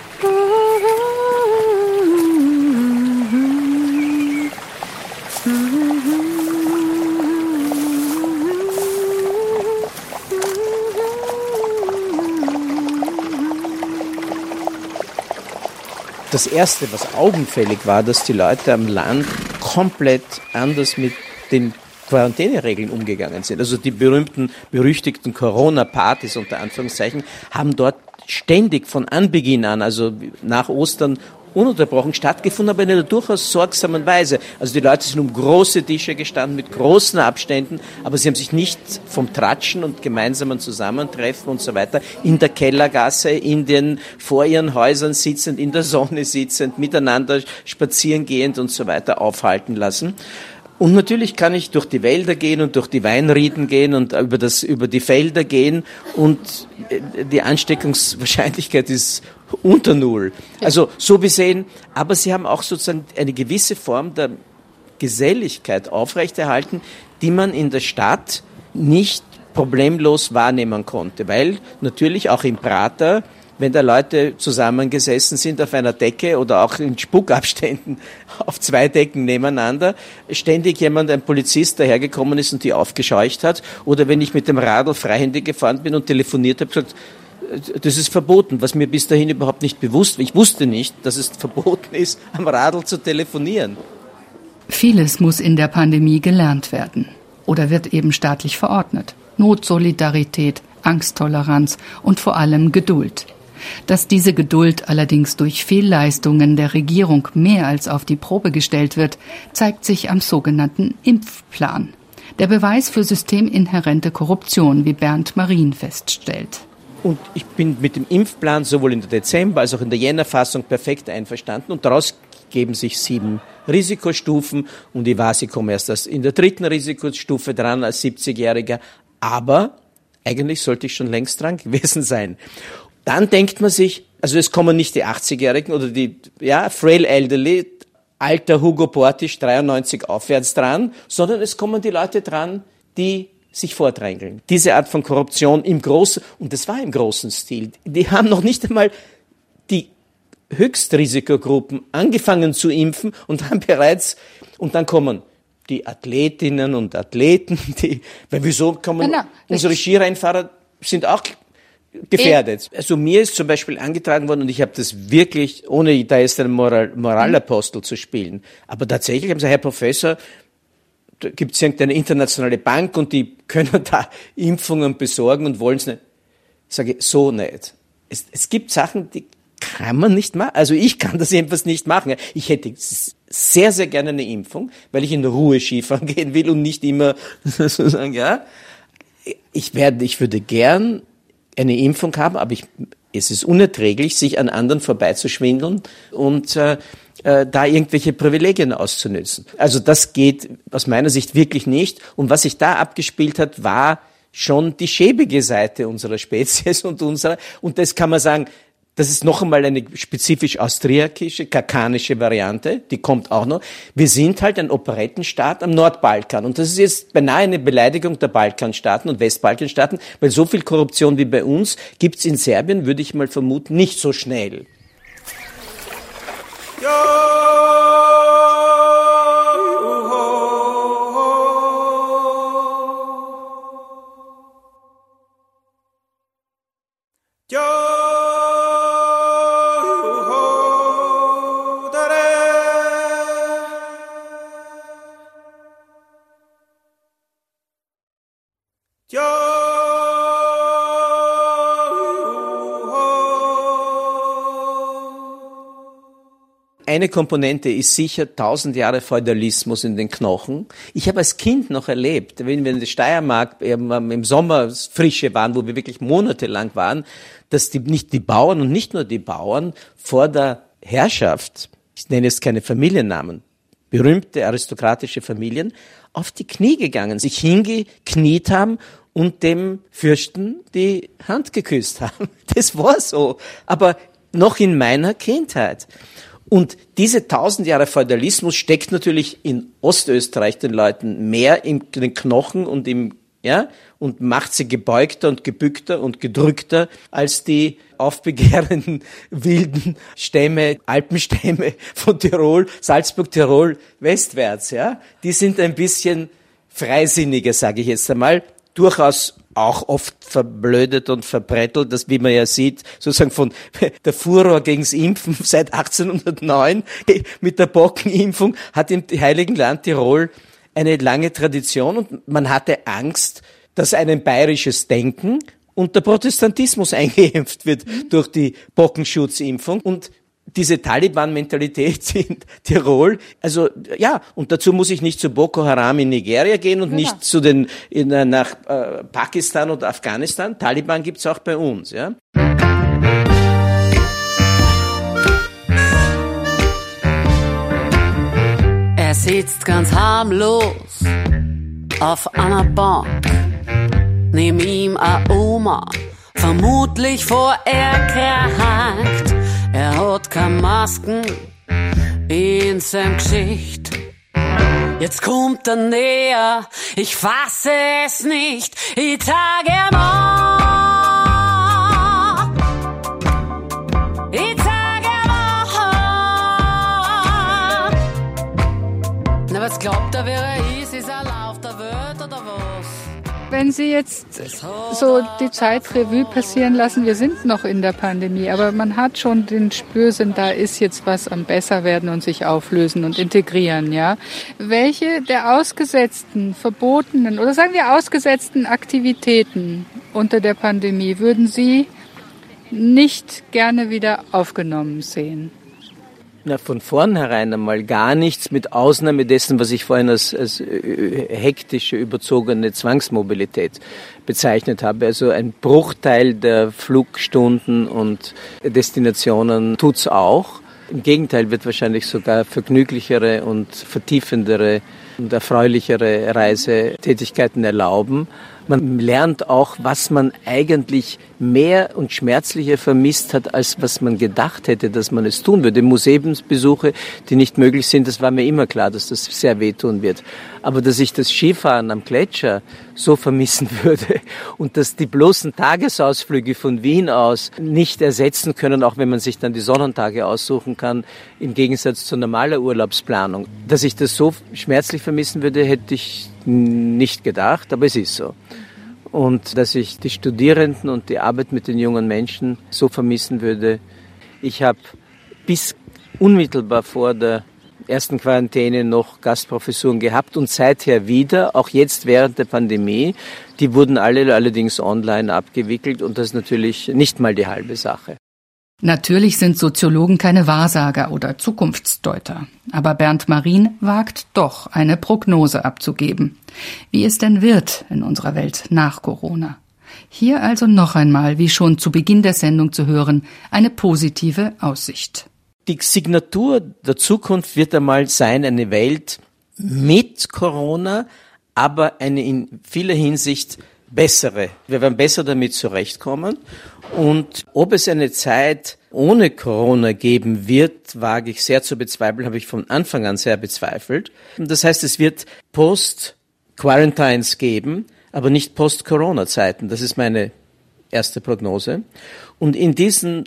Das Erste, was augenfällig war, dass die Leute am Land komplett anders mit den Quarantäneregeln umgegangen sind. Also die berüchtigten Corona-Partys unter Anführungszeichen haben dort ständig von Anbeginn an, also nach Ostern, ununterbrochen stattgefunden, aber in einer durchaus sorgsamen Weise. Also die Leute sind um große Tische gestanden mit großen Abständen, aber sie haben sich nicht vom Tratschen und gemeinsamen Zusammentreffen und so weiter in der Kellergasse, vor ihren Häusern sitzend, in der Sonne sitzend, miteinander spazieren gehend und so weiter aufhalten lassen. Und natürlich kann ich durch die Wälder gehen und durch die Weinrieden gehen und über die Felder gehen und die Ansteckungswahrscheinlichkeit ist unter Null. Also so gesehen, aber sie haben auch sozusagen eine gewisse Form der Geselligkeit aufrechterhalten, die man in der Stadt nicht problemlos wahrnehmen konnte, weil natürlich auch im Prater, wenn da Leute zusammengesessen sind auf einer Decke oder auch in Spuckabständen auf 2 Decken nebeneinander, ständig ein Polizist dahergekommen ist und die aufgescheucht hat. Oder wenn ich mit dem Radl freihändig gefahren bin und telefoniert habe, gesagt, das ist verboten, was mir bis dahin überhaupt nicht bewusst war. Ich wusste nicht, dass es verboten ist, am Radl zu telefonieren. Vieles muss in der Pandemie gelernt werden oder wird eben staatlich verordnet. Notsolidarität, Angsttoleranz und vor allem Geduld. Dass diese Geduld allerdings durch Fehlleistungen der Regierung mehr als auf die Probe gestellt wird, zeigt sich am sogenannten Impfplan. Der Beweis für systeminhärente Korruption, wie Bernd Marin feststellt. Und ich bin mit dem Impfplan sowohl in der Dezember- als auch in der Jännerfassung perfekt einverstanden und daraus geben sich 7 Risikostufen und ich weiß, ich komme erst in der 3. Risikostufe dran als 70-Jähriger, aber eigentlich sollte ich schon längst dran gewesen sein. Dann denkt man sich, also es kommen nicht die 80-Jährigen oder die frail elderly, alter Hugo Portisch 93 aufwärts dran, sondern es kommen die Leute dran, die sich vordrängeln. Diese Art von Korruption im großen, und das war im großen Stil, die haben noch nicht einmal die Höchstrisikogruppen angefangen zu impfen und haben bereits, und dann kommen die Athletinnen und Athleten, weil wieso kommen unsere Skirennfahrer sind auch gefährdet. Also mir ist zum Beispiel angetragen worden, und ich habe das wirklich, ohne da jetzt einen Moralapostel zu spielen, aber tatsächlich haben sie, Herr Professor, da gibt es irgendeine internationale Bank und die können da Impfungen besorgen und wollen es nicht. Ich sage, so nicht. Es gibt Sachen, die kann man nicht machen. Also ich kann das jedenfalls nicht machen. Ich hätte sehr, sehr gerne eine Impfung, weil ich in Ruhe Skifahren gehen will und nicht immer so sagen, ja. Ich würde gern eine Impfung haben, aber es ist unerträglich, sich an anderen vorbeizuschwindeln und da irgendwelche Privilegien auszunützen. Also das geht aus meiner Sicht wirklich nicht. Und was sich da abgespielt hat, war schon die schäbige Seite unserer Spezies und das kann man sagen, das ist noch einmal eine spezifisch austriakische, karkanische Variante, die kommt auch noch. Wir sind halt ein Operettenstaat am Nordbalkan und das ist jetzt beinahe eine Beleidigung der Balkanstaaten und Westbalkanstaaten, weil so viel Korruption wie bei uns gibt's in Serbien, würde ich mal vermuten, nicht so schnell. Eine Komponente ist sicher 1000 Jahre Feudalismus in den Knochen. Ich habe als Kind noch erlebt, wenn wir in der Steiermark im Sommer Frische waren, wo wir wirklich monatelang waren, dass nicht die Bauern und nicht nur die Bauern vor der Herrschaft, ich nenne jetzt keine Familiennamen, berühmte aristokratische Familien, auf die Knie gegangen, sich hingekniet haben und dem Fürsten die Hand geküsst haben. Das war so, aber noch in meiner Kindheit. Und diese 1000 Jahre Feudalismus steckt natürlich in Ostösterreich den Leuten mehr in den Knochen und und macht sie gebeugter und gebückter und gedrückter als die aufbegehrenden wilden Stämme, Alpenstämme von Tirol, Salzburg, Tirol, westwärts, ja. Die sind ein bisschen freisinniger, sage ich jetzt einmal, durchaus auch oft verblödet und verbrettelt, das, wie man ja sieht, sozusagen von der Furor gegens Impfen seit 1809 mit der Pockenimpfung hat im Heiligen Land Tirol eine lange Tradition und man hatte Angst, dass ein bayerisches Denken und der Protestantismus eingeimpft wird durch die Bockenschutzimpfung und diese Taliban-Mentalität in Tirol, also ja, und dazu muss ich nicht zu Boko Haram in Nigeria gehen und nicht zu nach Pakistan oder Afghanistan. Taliban gibt's auch bei uns, ja. Er sitzt ganz harmlos auf einer Bank, neben ihm a Oma, vermutlich vor erkrankt. Er hat keine Masken in seinem Gesicht. Jetzt kommt er näher, ich fasse es nicht, ich sage ihm an. Ich sage ihm an. Na, was glaubt er, wer er ist? Ist er auf der Welt oder was? Wenn Sie jetzt so die Zeit Revue passieren lassen, wir sind noch in der Pandemie, aber man hat schon den Spürsinn, da ist jetzt was am Besserwerden und sich auflösen und integrieren, ja. Welche der ausgesetzten, verbotenen oder sagen wir ausgesetzten Aktivitäten unter der Pandemie würden Sie nicht gerne wieder aufgenommen sehen? Na, von vornherein einmal gar nichts, mit Ausnahme dessen, was ich vorhin als hektische, überzogene Zwangsmobilität bezeichnet habe. Also ein Bruchteil der Flugstunden und Destinationen tut's auch. Im Gegenteil wird wahrscheinlich sogar vergnüglichere und vertiefendere und erfreulichere Reisetätigkeiten erlauben. Man lernt auch, was man eigentlich mehr und schmerzlicher vermisst hat, als was man gedacht hätte, dass man es tun würde. Museumsbesuche, die nicht möglich sind, das war mir immer klar, dass das sehr wehtun wird. Aber dass ich das Skifahren am Gletscher so vermissen würde und dass die bloßen Tagesausflüge von Wien aus nicht ersetzen können, auch wenn man sich dann die Sonnentage aussuchen kann, im Gegensatz zu normaler Urlaubsplanung. Dass ich das so schmerzlich vermissen würde, hätte ich nicht gedacht, aber es ist so. Und dass ich die Studierenden und die Arbeit mit den jungen Menschen so vermissen würde. Ich habe bis unmittelbar vor der ersten Quarantäne noch Gastprofessuren gehabt und seither wieder, auch jetzt während der Pandemie. Die wurden alle allerdings online abgewickelt und das ist natürlich nicht mal die halbe Sache. Natürlich sind Soziologen keine Wahrsager oder Zukunftsdeuter. Aber Bernd Marin wagt doch, eine Prognose abzugeben. Wie es denn wird in unserer Welt nach Corona. Hier also noch einmal, wie schon zu Beginn der Sendung zu hören, eine positive Aussicht. Die Signatur der Zukunft wird einmal sein, eine Welt mit Corona, aber eine in vieler Hinsicht bessere. Wir werden besser damit zurechtkommen. Und ob es eine Zeit ohne Corona geben wird, wage ich sehr zu bezweifeln, habe ich von Anfang an sehr bezweifelt. Das heißt, es wird Post-Quarantines geben, aber nicht Post-Corona-Zeiten. Das ist meine erste Prognose. Und in diesen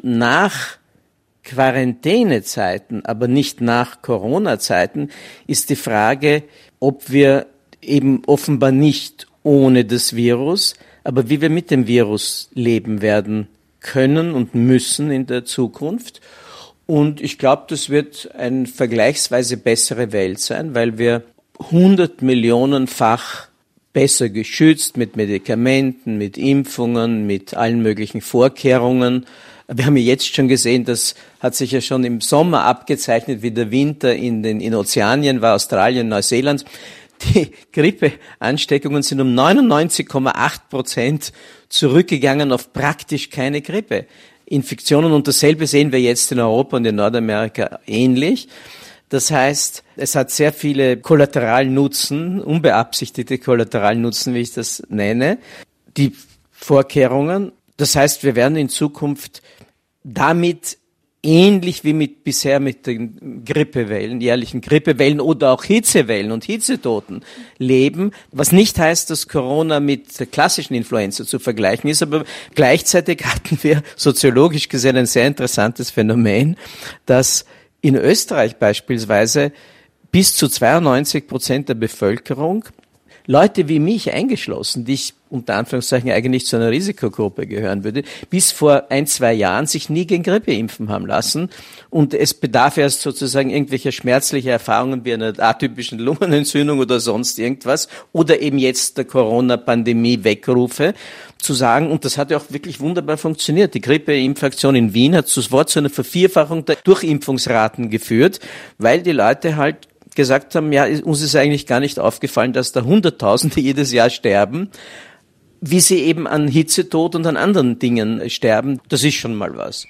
Quarantänezeiten, aber nicht nach Corona-Zeiten, ist die Frage, ob wir eben offenbar nicht ohne das Virus, aber wie wir mit dem Virus leben werden können und müssen in der Zukunft. Und ich glaube, das wird eine vergleichsweise bessere Welt sein, weil wir 100 Millionenfach besser geschützt mit Medikamenten, mit Impfungen, mit allen möglichen Vorkehrungen. Wir haben ja jetzt schon gesehen, das hat sich ja schon im Sommer abgezeichnet, wie der Winter in Ozeanien war, Australien, Neuseeland. Die Grippeansteckungen sind um 99,8% zurückgegangen auf praktisch keine Grippeinfektionen. Und dasselbe sehen wir jetzt in Europa und in Nordamerika ähnlich. Das heißt, es hat sehr viele Kollateralnutzen, unbeabsichtigte Kollateralnutzen, wie ich das nenne, die Vorkehrungen. Das heißt, wir werden in Zukunft damit ähnlich wie bisher mit den Grippewellen, jährlichen Grippewellen oder auch Hitzewellen und Hitzetoten leben, was nicht heißt, dass Corona mit der klassischen Influenza zu vergleichen ist, aber gleichzeitig hatten wir soziologisch gesehen ein sehr interessantes Phänomen, dass in Österreich beispielsweise bis zu 92% der Bevölkerung, Leute wie mich eingeschlossen, die ich unter Anführungszeichen eigentlich zu einer Risikogruppe gehören würde, bis vor 1-2 Jahren sich nie gegen Grippe impfen haben lassen. Und es bedarf erst sozusagen irgendwelcher schmerzlicher Erfahrungen wie einer atypischen Lungenentzündung oder sonst irgendwas oder eben jetzt der Corona-Pandemie-Wegrufe zu sagen, und das hat ja auch wirklich wunderbar funktioniert. Die Grippeimpfaktion in Wien hat sofort zu einer Vervierfachung der Durchimpfungsraten geführt, weil die Leute halt gesagt haben, ja, uns ist eigentlich gar nicht aufgefallen, dass da Hunderttausende jedes Jahr sterben, wie sie eben an Hitzetod und an anderen Dingen sterben. Das ist schon mal was.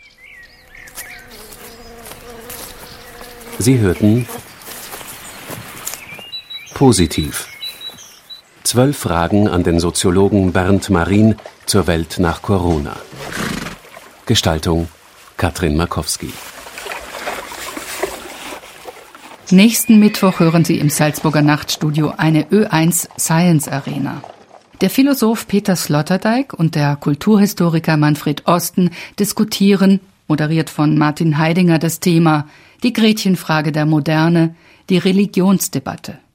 Sie hörten Positiv. 12 Fragen an den Soziologen Bernd Marin zur Welt nach Corona. Gestaltung Katrin Markowski. Nächsten Mittwoch hören Sie im Salzburger Nachtstudio eine Ö1 Science Arena. Der Philosoph Peter Sloterdijk und der Kulturhistoriker Manfred Osten diskutieren, moderiert von Martin Heidinger, das Thema die Gretchenfrage der Moderne, die Religionsdebatte.